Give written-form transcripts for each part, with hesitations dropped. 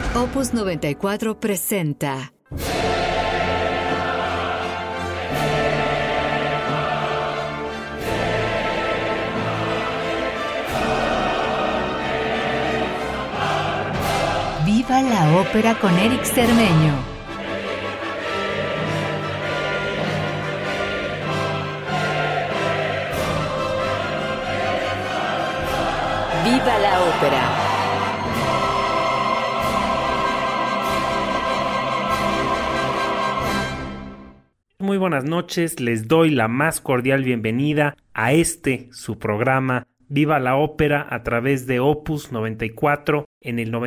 Opus 94 presenta Viva la ópera con Eric Cermeño. Viva la ópera. Muy buenas noches, les doy la más cordial bienvenida a su programa Viva la Ópera a través de Opus 94 en el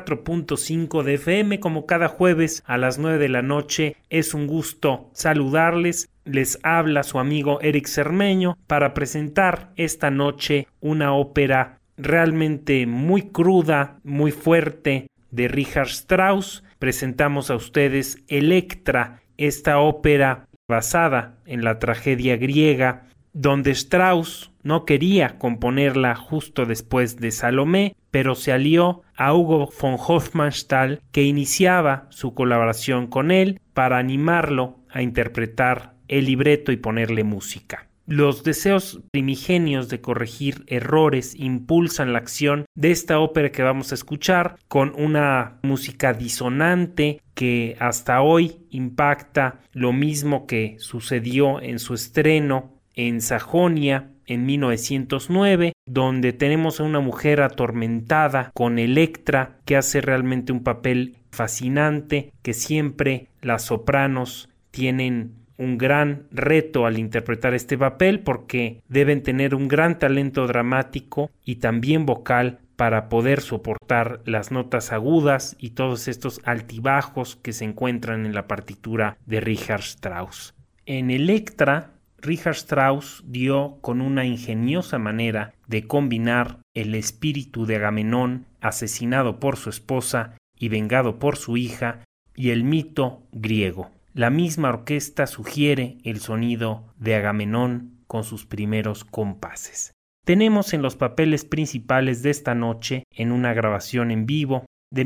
94.5 de FM, como cada jueves a las 9 de la noche. Es un gusto saludarles. Les habla su amigo Eric Cermeño para presentar esta noche una ópera realmente muy cruda, muy fuerte de Richard Strauss. Presentamos a ustedes Electra, esta ópera basada en la tragedia griega, donde Strauss no quería componerla justo después de Salomé, pero se alió a Hugo von Hofmannsthal, que iniciaba su colaboración con él para animarlo a interpretar el libreto y ponerle música. Los deseos primigenios de corregir errores impulsan la acción de esta ópera que vamos a escuchar, con una música disonante que hasta hoy impacta, lo mismo que sucedió en su estreno en Sajonia en 1909, donde tenemos a una mujer atormentada con Electra, que hace realmente un papel fascinante, que siempre las sopranos tienen un gran reto al interpretar este papel, porque deben tener un gran talento dramático y también vocal para poder soportar las notas agudas y todos estos altibajos que se encuentran en la partitura de Richard Strauss. En Electra, Richard Strauss dio con una ingeniosa manera de combinar el espíritu de Agamenón, asesinado por su esposa y vengado por su hija, y el mito griego. La misma orquesta sugiere el sonido de Agamenón con sus primeros compases. Tenemos en los papeles principales de esta noche, en una grabación en vivo de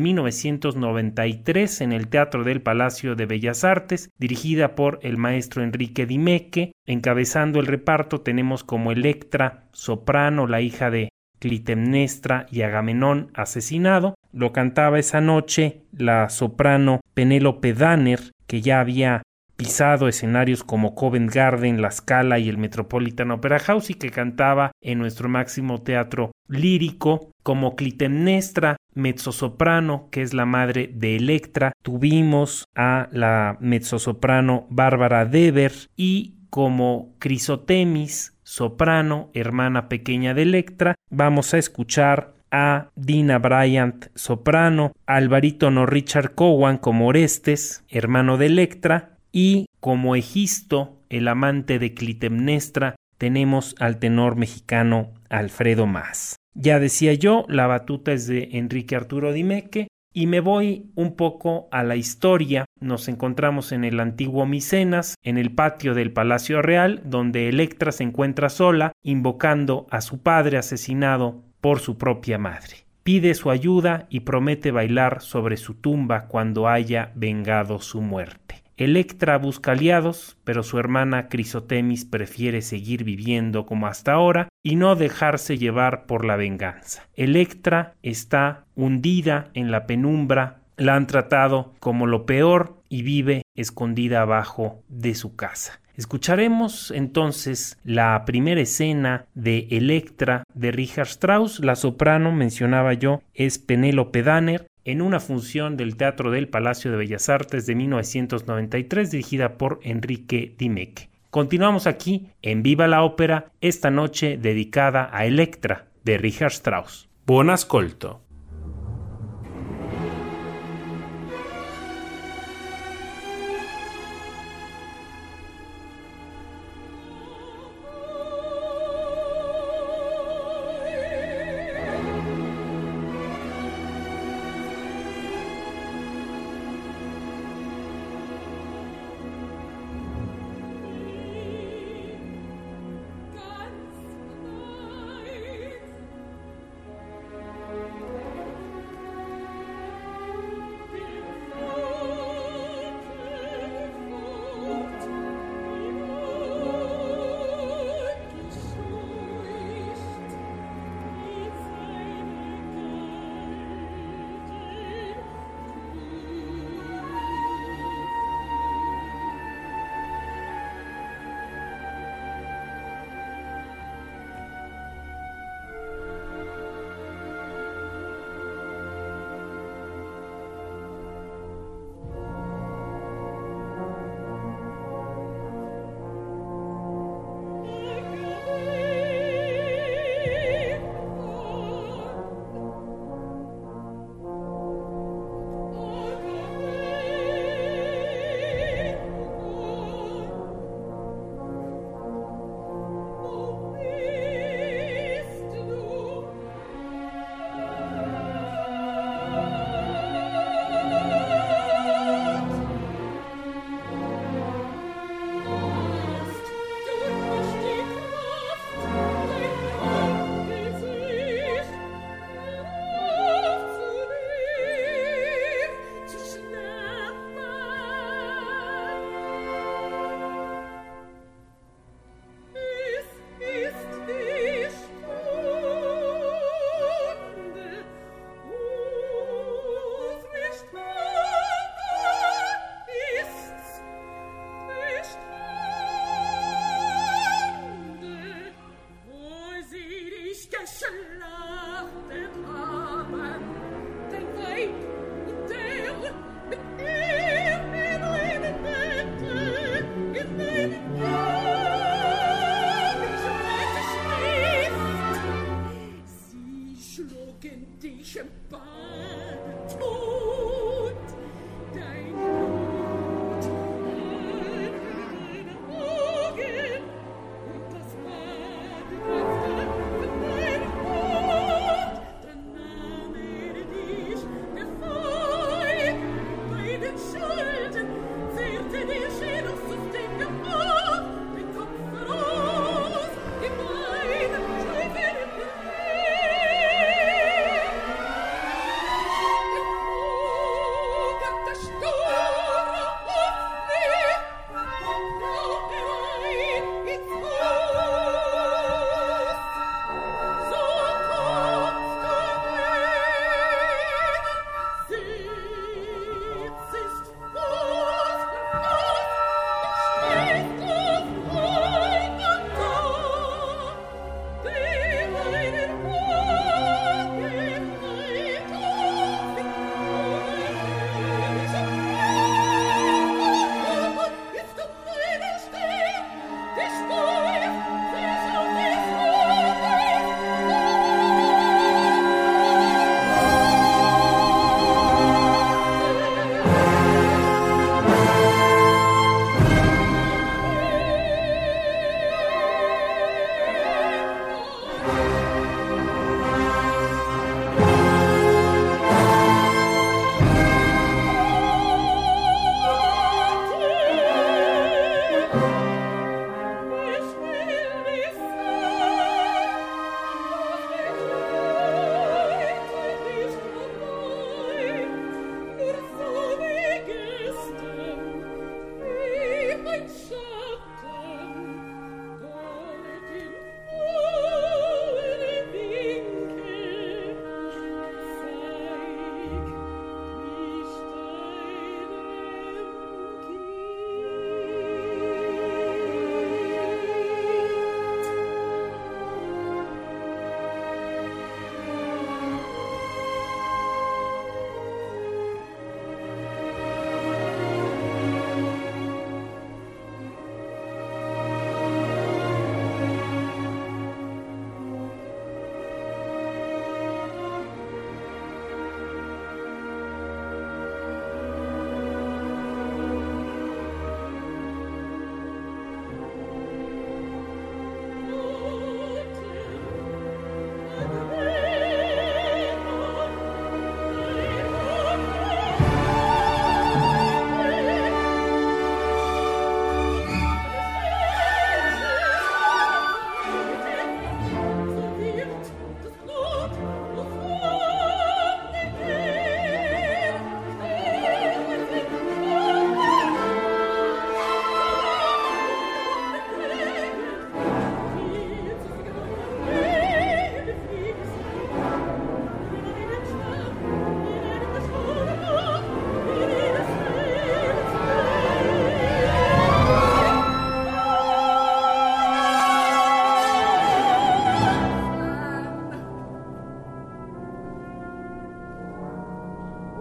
1993 en el Teatro del Palacio de Bellas Artes, dirigida por el maestro Enrique Dimecke. Encabezando el reparto tenemos como Electra, soprano, la hija de Clitemnestra y Agamenón asesinado. Lo cantaba esa noche la soprano Penélope Danner, que ya había pisado escenarios como Covent Garden, La Scala y el Metropolitan Opera House, y que cantaba en nuestro máximo teatro lírico. Como Clitemnestra, mezzosoprano, que es la madre de Electra, tuvimos a la mezzosoprano Bárbara Dever, y como Crisotemis, soprano, hermana pequeña de Electra, vamos a escuchar a Dina Bryant, soprano, al barítono Richard Cowan como Orestes, hermano de Electra, y como Egisto, el amante de Clitemnestra, tenemos al tenor mexicano Alfredo Mas. Ya decía yo, la batuta es de Enrique Arturo Dimecke, y me voy un poco a la historia. Nos encontramos en el antiguo Micenas, en el patio del Palacio Real, donde Electra se encuentra sola, invocando a su padre asesinado por su propia madre. Pide su ayuda y promete bailar sobre su tumba cuando haya vengado su muerte. Electra busca aliados, pero su hermana Crisotemis prefiere seguir viviendo como hasta ahora y no dejarse llevar por la venganza. Electra está hundida en la penumbra, la han tratado como lo peor y vive escondida abajo de su casa. Escucharemos entonces la primera escena de Electra de Richard Strauss. La soprano, mencionaba yo, es Penélope Danner, en una función del Teatro del Palacio de Bellas Artes de 1993, dirigida por Enrique Dimecke. Continuamos aquí en Viva la Ópera, esta noche dedicada a Electra de Richard Strauss. Buon ascolto.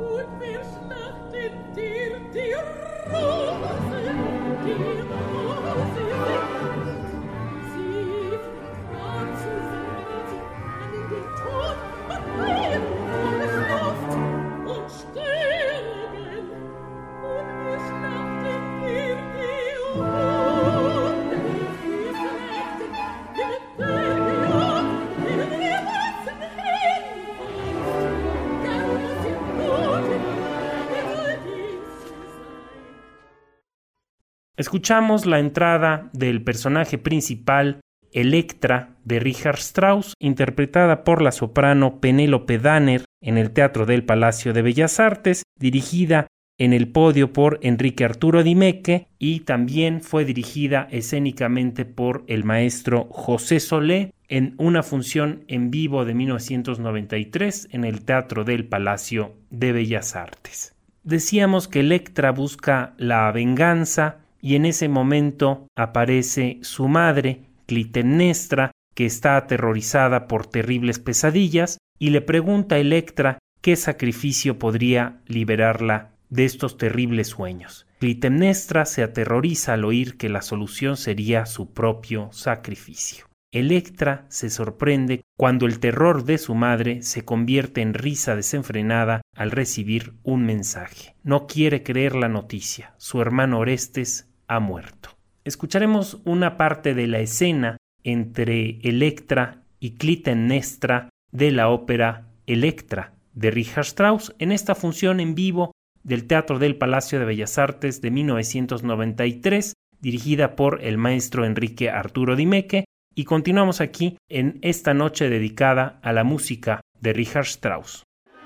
Escuchamos la entrada del personaje principal, Electra, de Richard Strauss, interpretada por la soprano Penélope Danner en el Teatro del Palacio de Bellas Artes, dirigida en el podio por Enrique Arturo Di Mecche y también fue dirigida escénicamente por el maestro José Solé en una función en vivo de 1993 en el Teatro del Palacio de Bellas Artes. Decíamos que Electra busca la venganza y en ese momento aparece su madre, Clitemnestra, que está aterrorizada por terribles pesadillas y le pregunta a Electra qué sacrificio podría liberarla de estos terribles sueños. Clitemnestra se aterroriza al oír que la solución sería su propio sacrificio. Electra se sorprende cuando el terror de su madre se convierte en risa desenfrenada al recibir un mensaje. No quiere creer la noticia. Su hermano Orestes ha muerto. Escucharemos una parte de la escena entre Electra y Clitemnestra de la ópera Electra de Richard Strauss en esta función en vivo del Teatro del Palacio de Bellas Artes de 1993, dirigida por el maestro Enrique Arturo Di Mecche, y continuamos aquí en esta noche dedicada a la música de Richard Strauss.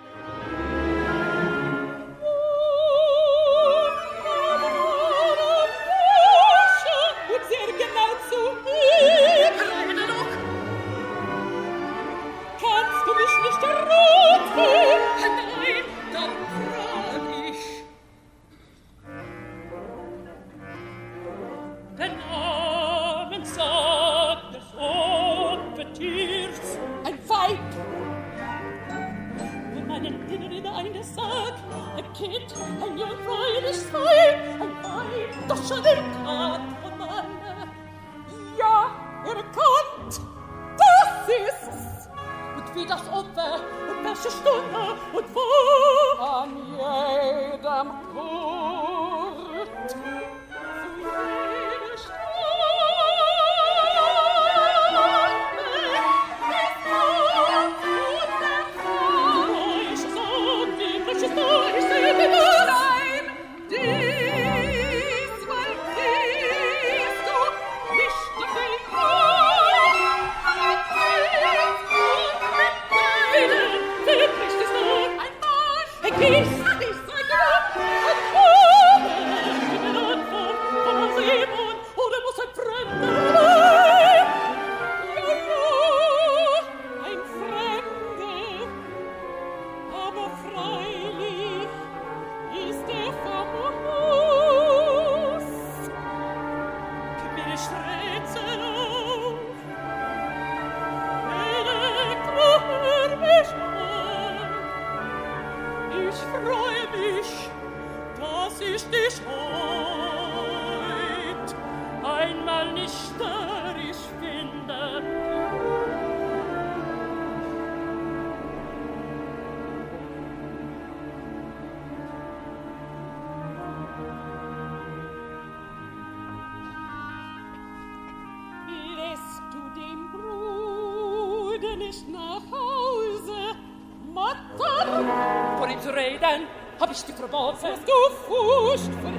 Hab ich die verboten? Hast du Furcht vor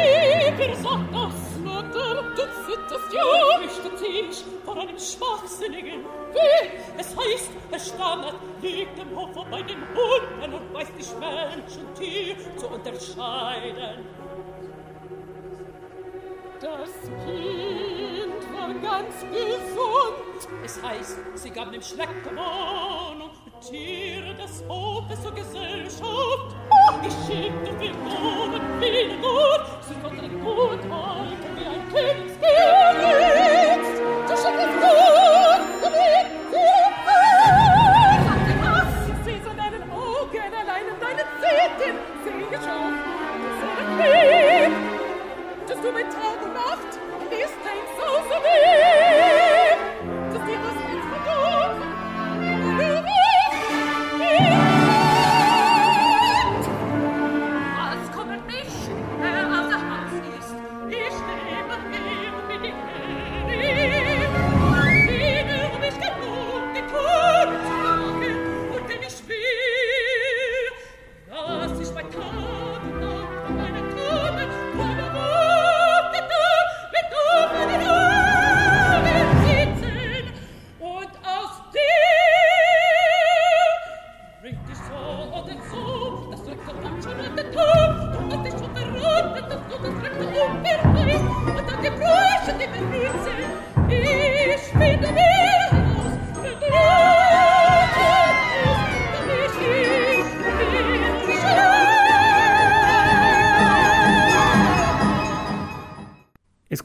mir, sagt das Mutter, du zitterst ja. Fürchtet sich vor einem Schwachsinnigen. Wie? Es heißt, stammert, liegt im Hofe bei den Hunden und weiß nicht Mensch und Tier zu unterscheiden. Das Kind war ganz gesund. Es heißt, sie gaben ihm schlechte Wohnung, Tiere des Hofes zur Gesellschaft. Ich schickte viel Gut und viel Gut. Sie konnte ihn gut halten wie ein Königskind. Du schickst gut, du willst sie. Sag dir was? Sie so deinen Augen allein und deinen Zähnen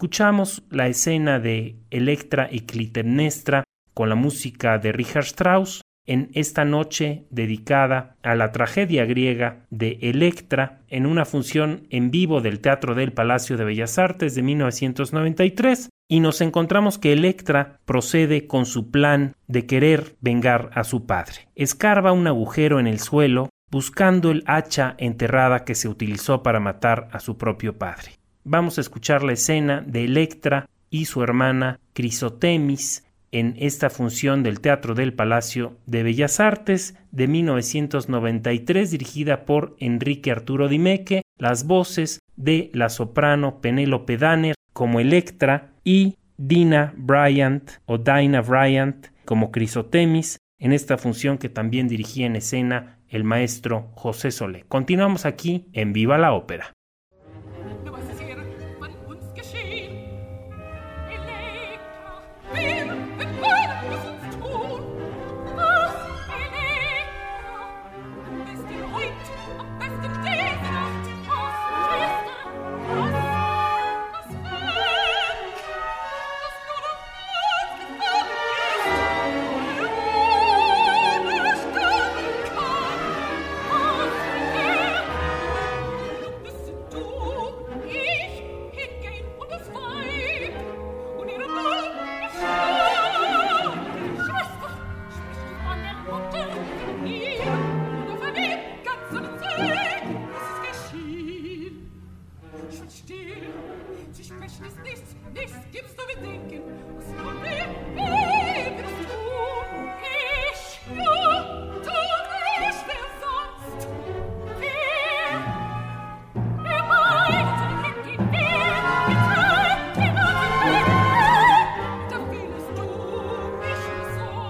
Escuchamos la escena de Electra y Clitemnestra con la música de Richard Strauss en esta noche dedicada a la tragedia griega de Electra en una función en vivo del Teatro del Palacio de Bellas Artes de 1993, y nos encontramos que Electra procede con su plan de querer vengar a su padre. Escarba un agujero en el suelo buscando el hacha enterrada que se utilizó para matar a su propio padre. Vamos a escuchar la escena de Electra y su hermana Crisotemis en esta función del Teatro del Palacio de Bellas Artes de 1993, dirigida por Enrique Arturo Di Mecche, las voces de la soprano Penélope Danner como Electra y Dinah Bryant como Crisotemis, en esta función que también dirigía en escena el maestro José Solé. Continuamos aquí en Viva la Ópera.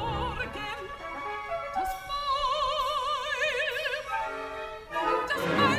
Das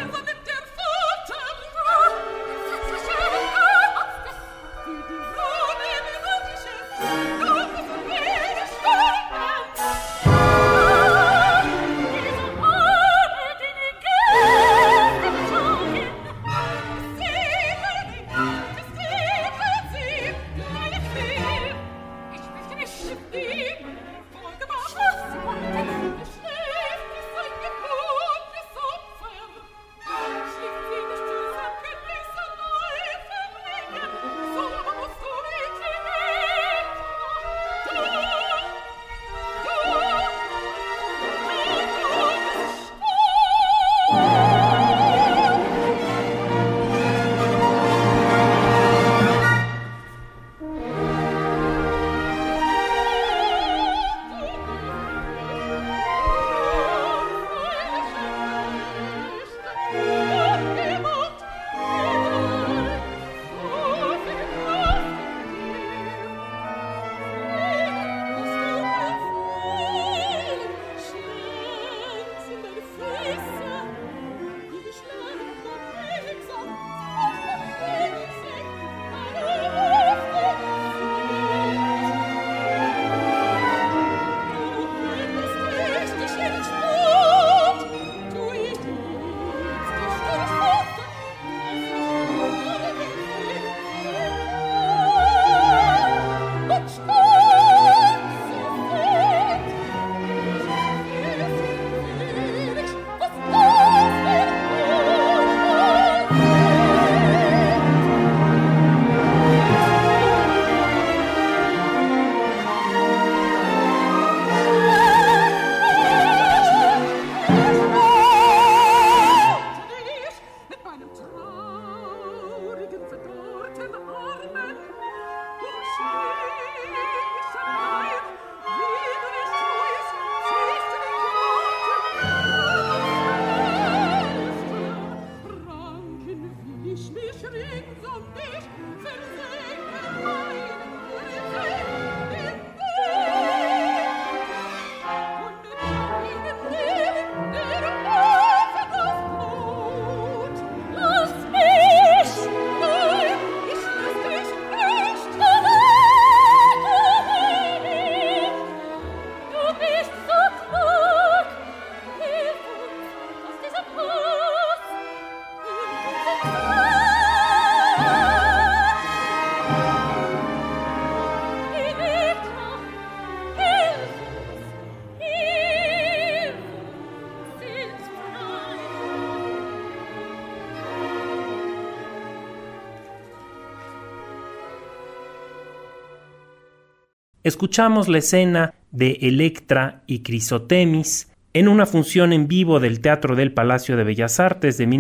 escuchamos la escena de Electra y Crisotemis en una función en vivo del Teatro del Palacio de Bellas Artes de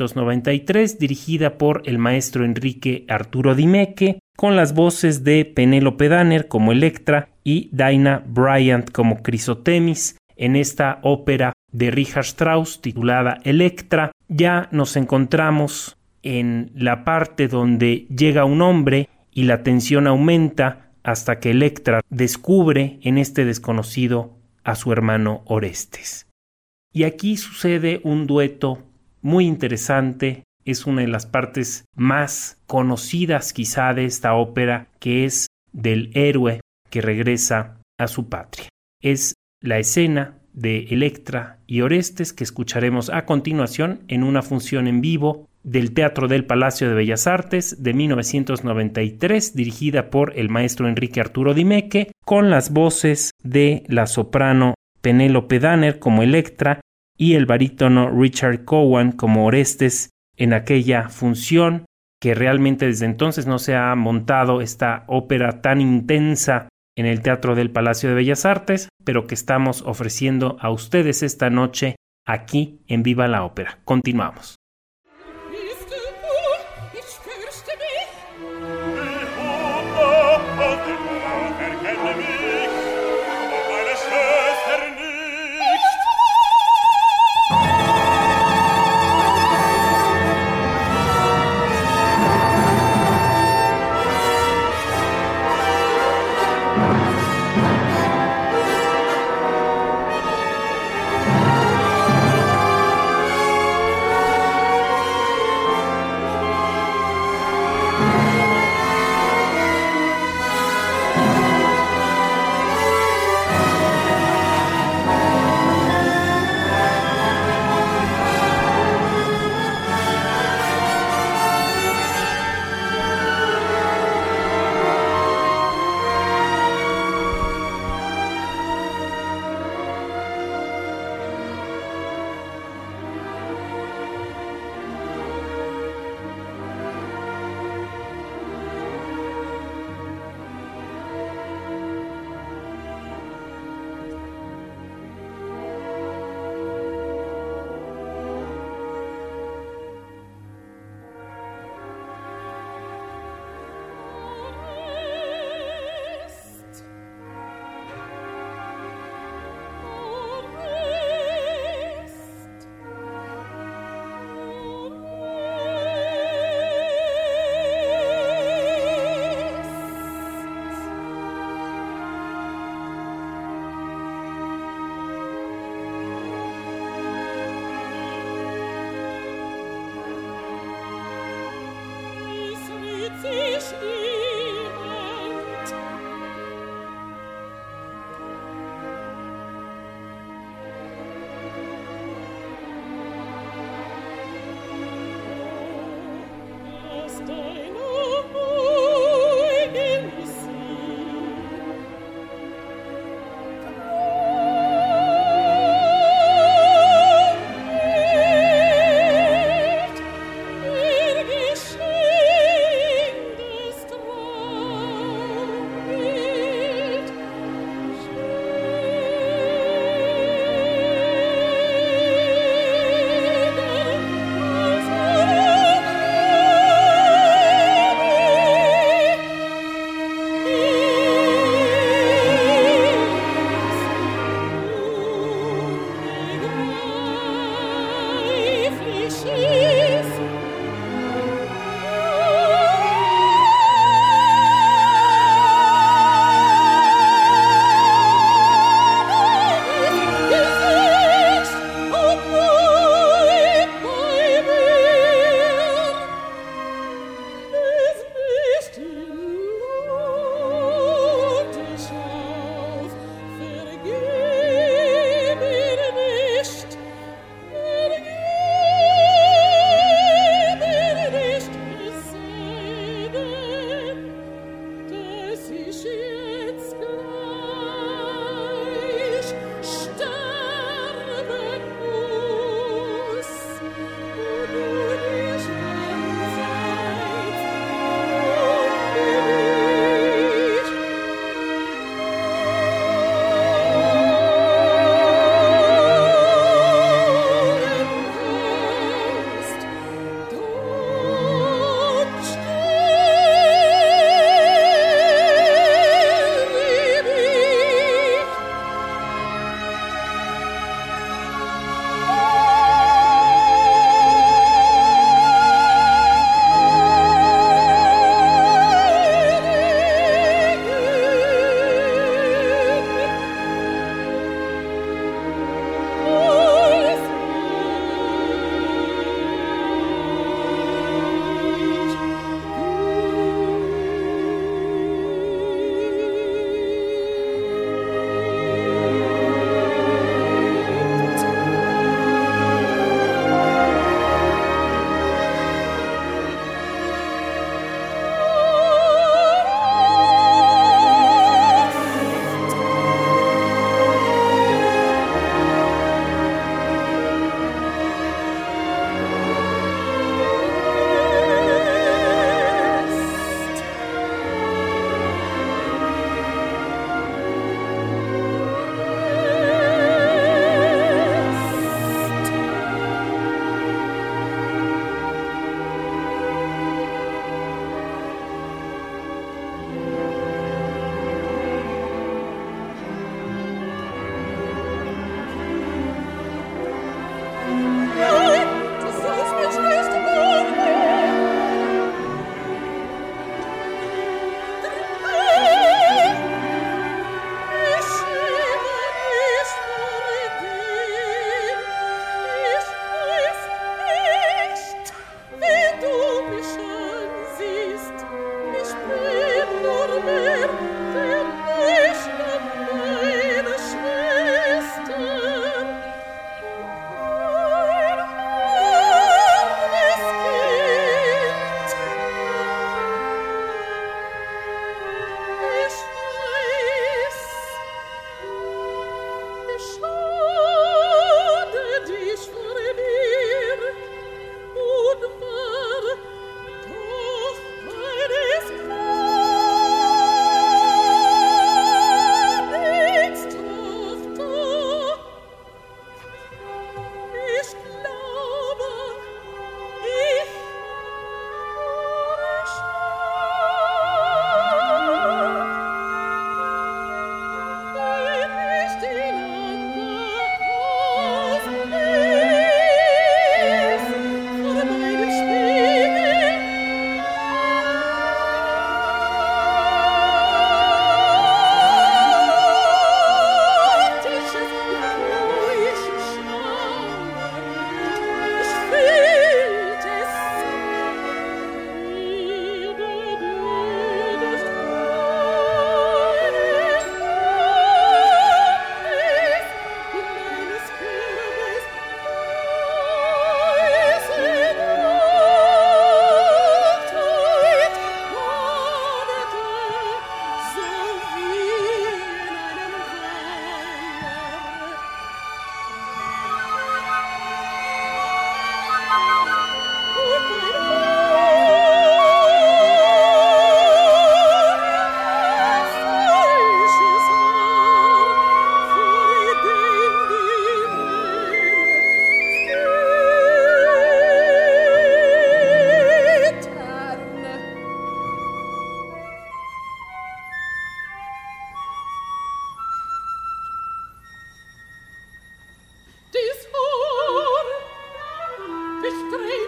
1993, dirigida por el maestro Enrique Arturo Di Mecche, con las voces de Penélope Danner como Electra y Dinah Bryant como Crisotemis. En esta ópera de Richard Strauss titulada Electra, ya nos encontramos en la parte donde llega un hombre y la tensión aumenta hasta que Electra descubre en este desconocido a su hermano Orestes. Y aquí sucede un dueto muy interesante, es una de las partes más conocidas quizá de esta ópera, que es del héroe que regresa a su patria. Es la escena de Electra y Orestes que escucharemos a continuación en una función en vivo del Teatro del Palacio de Bellas Artes de 1993, dirigida por el maestro Enrique Arturo Di Mecche, con las voces de la soprano Penélope Danner como Electra y el barítono Richard Cowan como Orestes en aquella función que realmente desde entonces no se ha montado esta ópera tan intensa en el Teatro del Palacio de Bellas Artes, pero que estamos ofreciendo a ustedes esta noche aquí en Viva la Ópera. Continuamos. Ist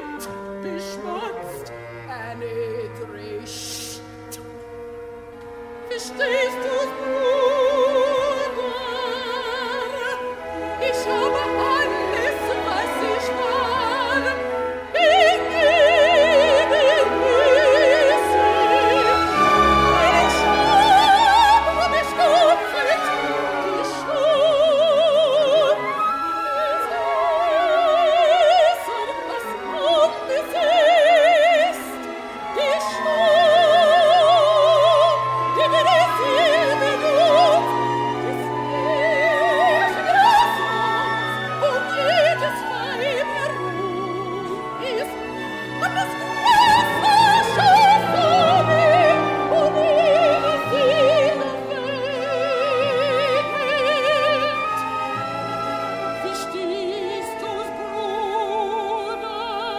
beschmutzt, erniedrigt. Verstehst du's, Bruder? Ich habe alles, was ich war. Ich gebe Wissen. Ich habe mich geopfert, die Schuld. Es ist, was alles ist, die Schuld, die wir es hier benutzt, des Lebens und jedes Weib Ruh ist, und das Wasser schafft mir, und ihre Seele weckt. Verstehst du's, Bruder?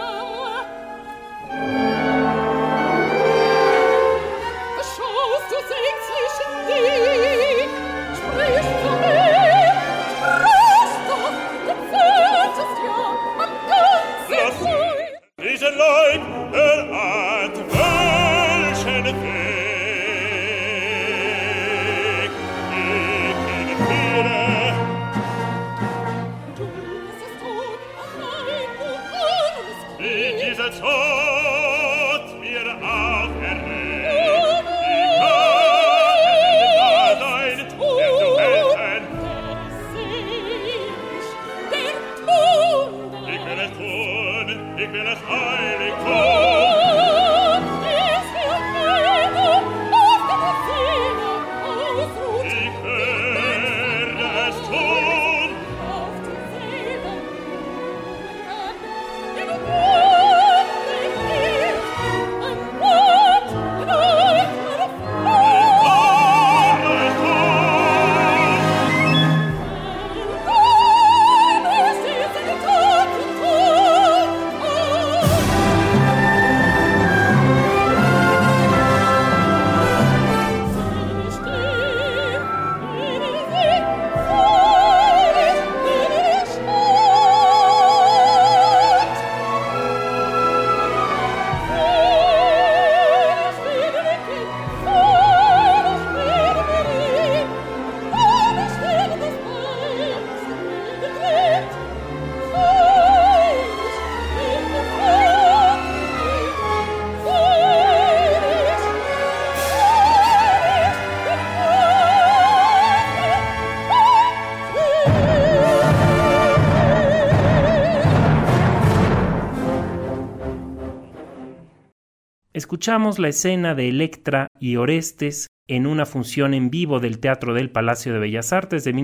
Schaust du ängstlich in dich, sprichst zu mir, sprachst doch, du zürntest ja am ganzen Zeug. Diese Leut erahnt welchen Weg. Ich kenne viele, Du lässt es tun, allein du armes wie Kind. dieser Tod mir auferlegt. Die Gottes Dasein, der zu helfen. Ich will es tun, ich will es heilig tun. Ich werde es tun. Werde es tun. Escuchamos la escena de Electra y Orestes en una función en vivo del Teatro del Palacio de Bellas Artes de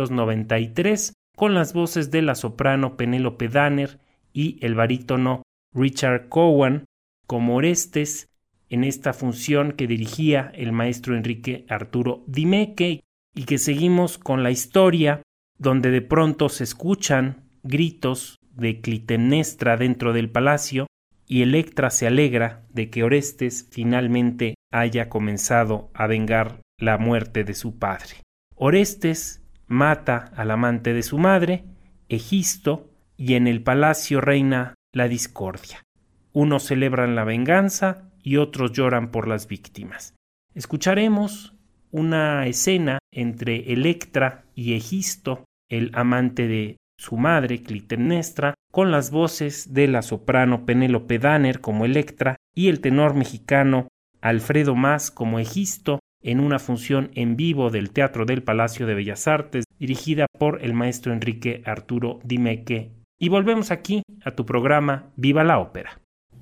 1993 con las voces de la soprano Penélope Danner y el barítono Richard Cowan como Orestes en esta función que dirigía el maestro Enrique Arturo Dimeke, y que seguimos con la historia donde de pronto se escuchan gritos de Clitemnestra dentro del palacio y Electra se alegra de que Orestes finalmente haya comenzado a vengar la muerte de su padre. Orestes mata al amante de su madre, Egisto, y en el palacio reina la discordia. Unos celebran la venganza y otros lloran por las víctimas. Escucharemos una escena entre Electra y Egisto, el amante de su madre, Clitemnestra, con las voces de la soprano Penélope Danner como Electra y el tenor mexicano Alfredo Mas como Egisto en una función en vivo del Teatro del Palacio de Bellas Artes dirigida por el maestro Enrique Arturo Dimeke. Y volvemos aquí a tu programa Viva la Ópera.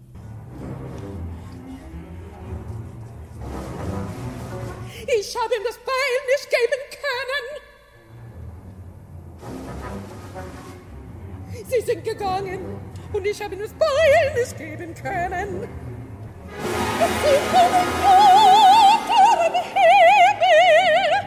Ich habe ihm das Beil nicht geben können. Sie sind gegangen und ich habe ihm das Beil nicht geben können. Sie kommen unter dem Himmel.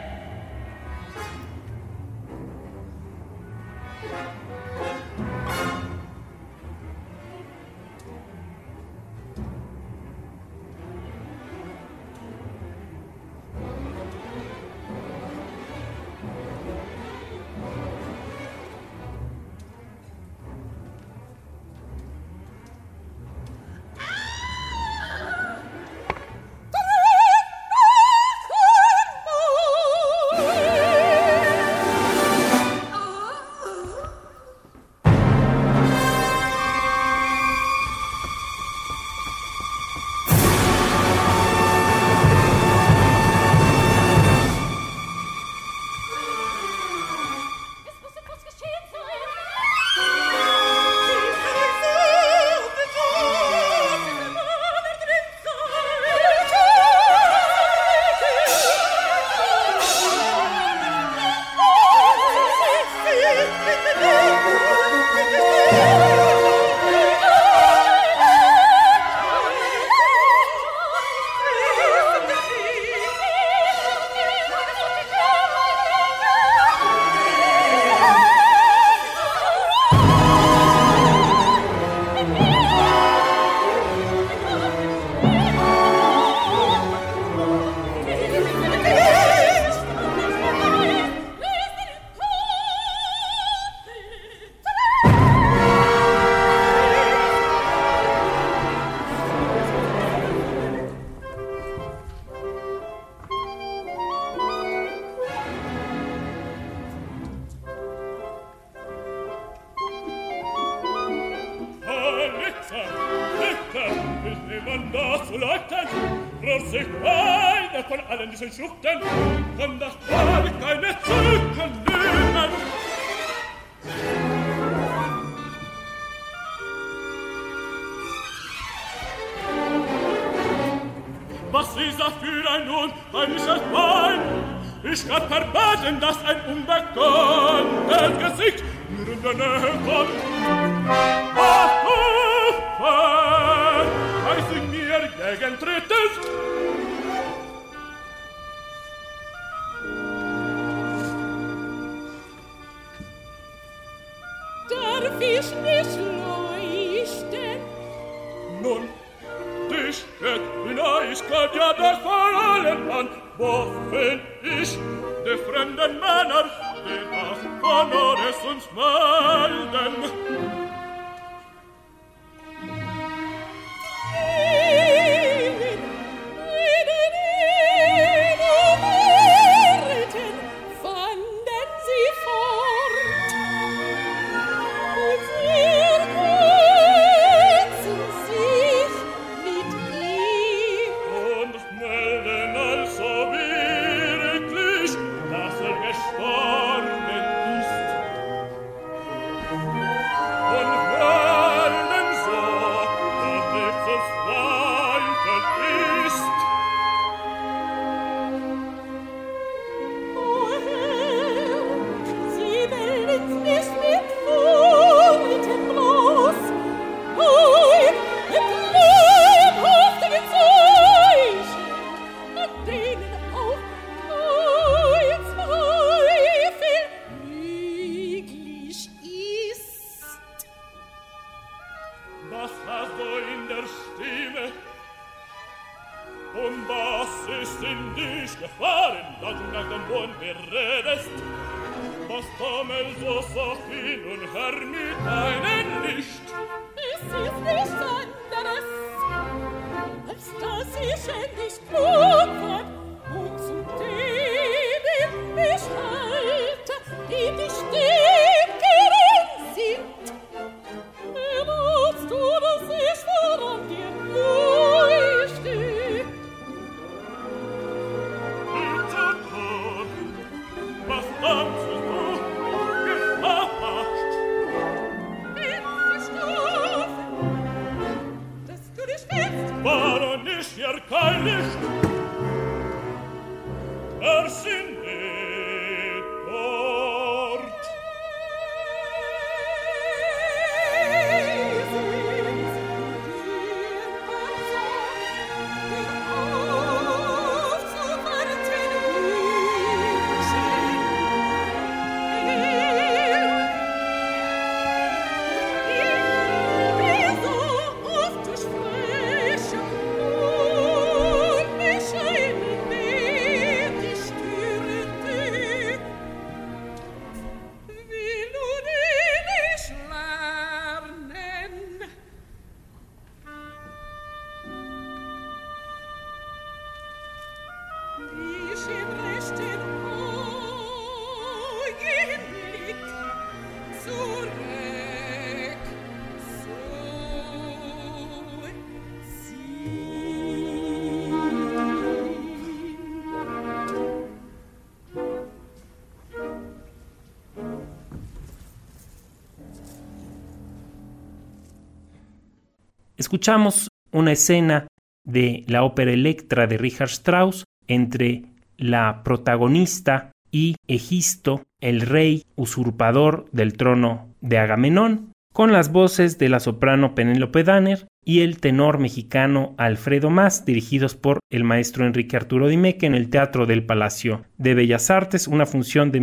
man da zu läuten, rührt sich keiner von allen diesen Schluchten, kann das Ball keine Zücken nehmen. Was ist das für ein unheimliches Bein? Ich kann verbeten, dass ein unbekanntes Gesicht mir in der Nähe kommt. Ach, weiß ich mir gegentrittes? Darf ich nicht leuchten? Nun, dich wird Hinausgott ja das vor allem an, wohin ich die fremden Männer, die das von uns uns melden. Escuchamos una escena de la ópera Electra de Richard Strauss entre la protagonista y Egisto, el rey usurpador del trono de Agamenón, con las voces de la soprano Penélope Danner y el tenor mexicano Alfredo Mas, dirigidos por el maestro Enrique Arturo Dimeque en el Teatro del Palacio de Bellas Artes, una función de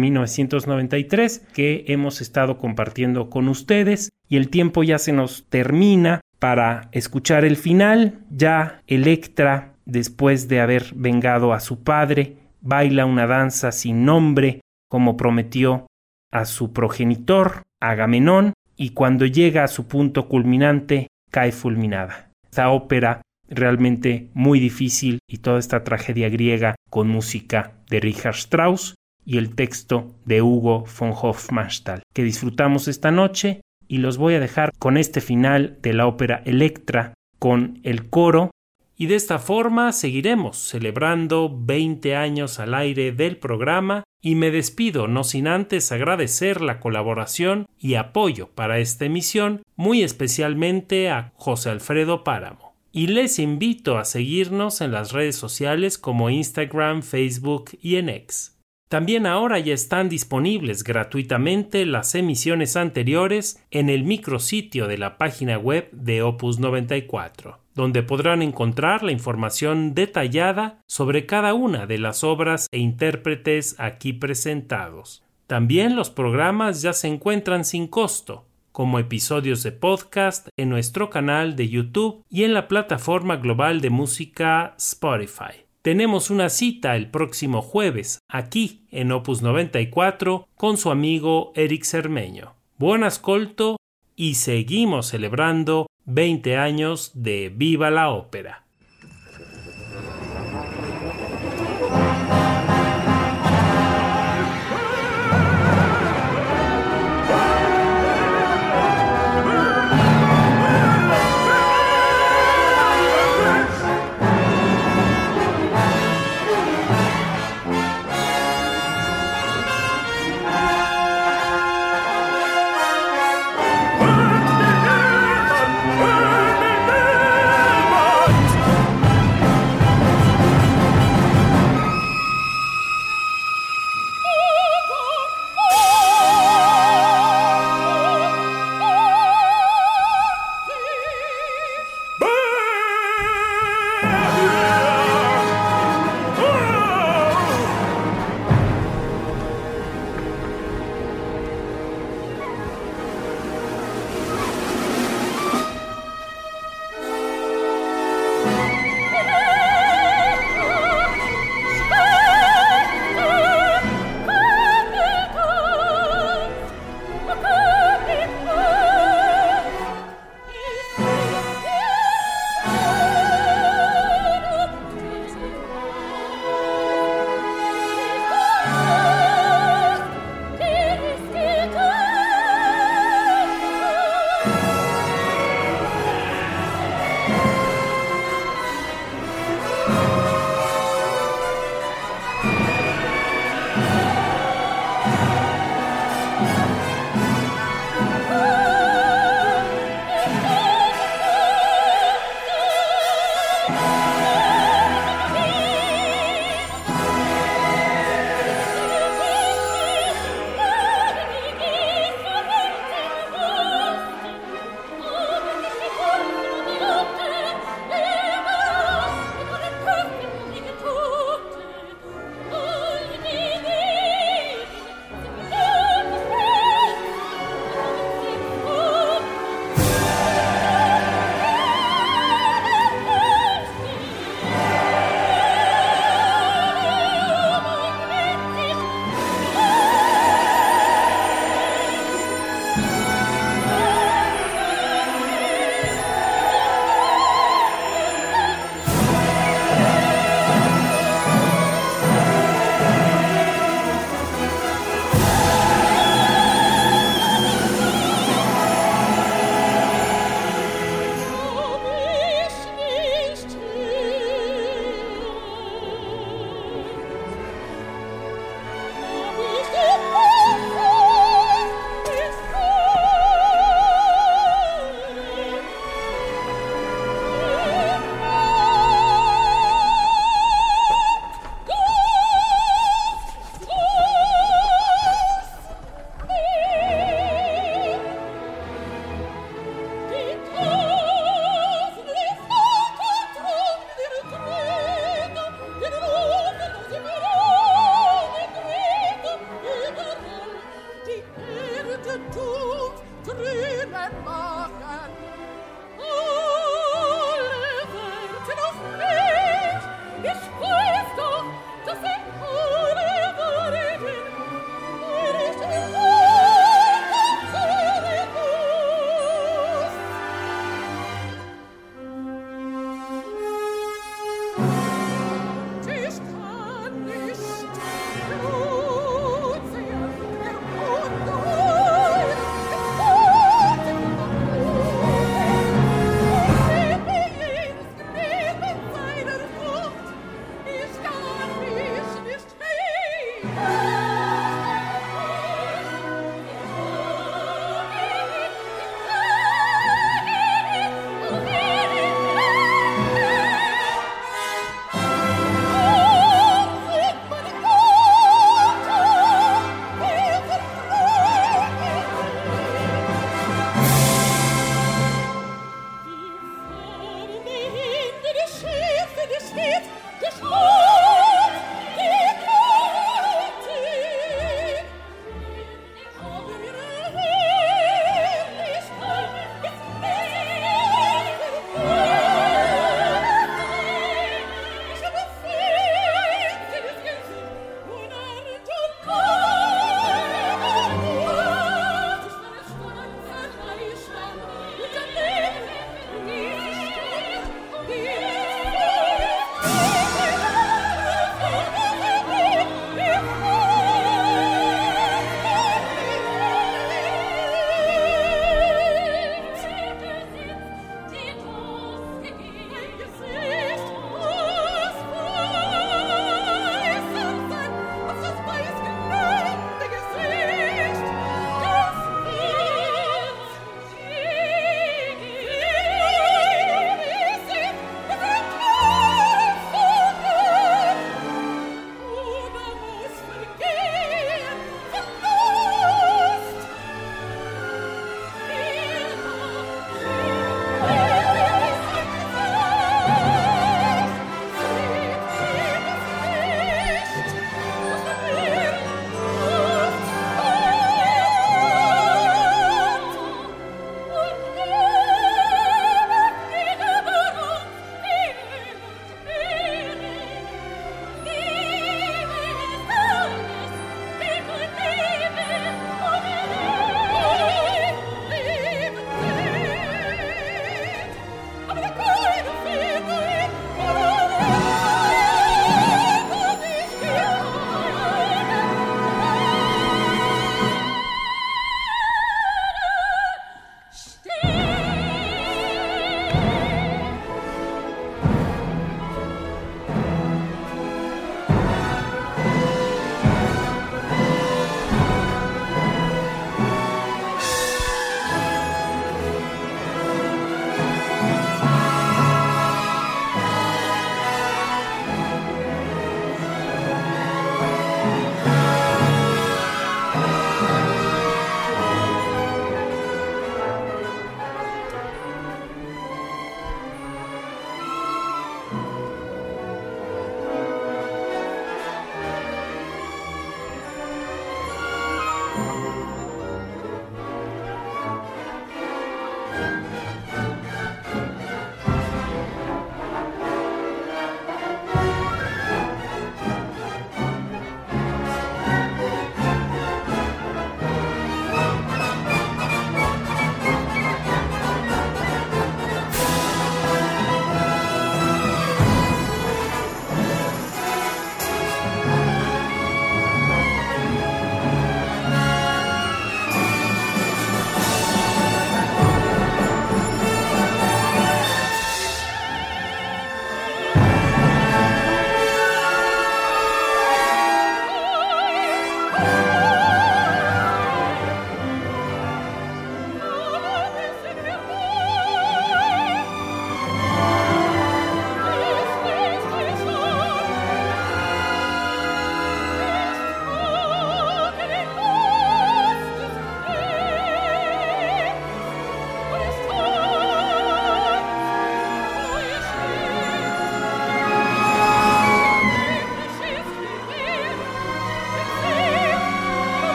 1993 que hemos estado compartiendo con ustedes, y el tiempo ya se nos termina para escuchar el final. Ya Electra, después de haber vengado a su padre, baila una danza sin nombre como prometió a su progenitor, Agamenón, y cuando llega a su punto culminante, cae fulminada. Esta ópera realmente muy difícil, y toda esta tragedia griega con música de Richard Strauss y el texto de Hugo von Hofmannsthal, que disfrutamos esta noche, y los voy a dejar con este final de la ópera Electra con el coro. Y de esta forma seguiremos celebrando 20 años al aire del programa y me despido no sin antes agradecer la colaboración y apoyo para esta emisión, muy especialmente a José Alfredo Páramo. Y les invito a seguirnos en las redes sociales como Instagram, Facebook y en X. También ahora ya están disponibles gratuitamente las emisiones anteriores en el micrositio de la página web de Opus 94, donde podrán encontrar la información detallada sobre cada una de las obras e intérpretes aquí presentados. También los programas ya se encuentran sin costo, como episodios de podcast en nuestro canal de YouTube y en la plataforma global de música Spotify. Tenemos una cita el próximo jueves, aquí en Opus 94, con su amigo Eric Cermeño. Buon ascolto y seguimos celebrando 20 años de Viva la Ópera.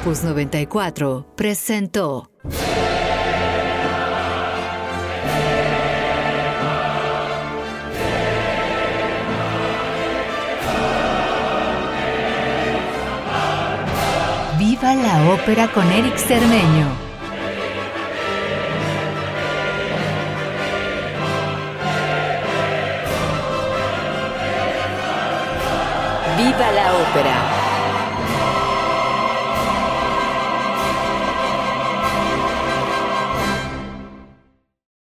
Opus 94 presentó Viva la ópera con Eric Cermeño. Viva la ópera.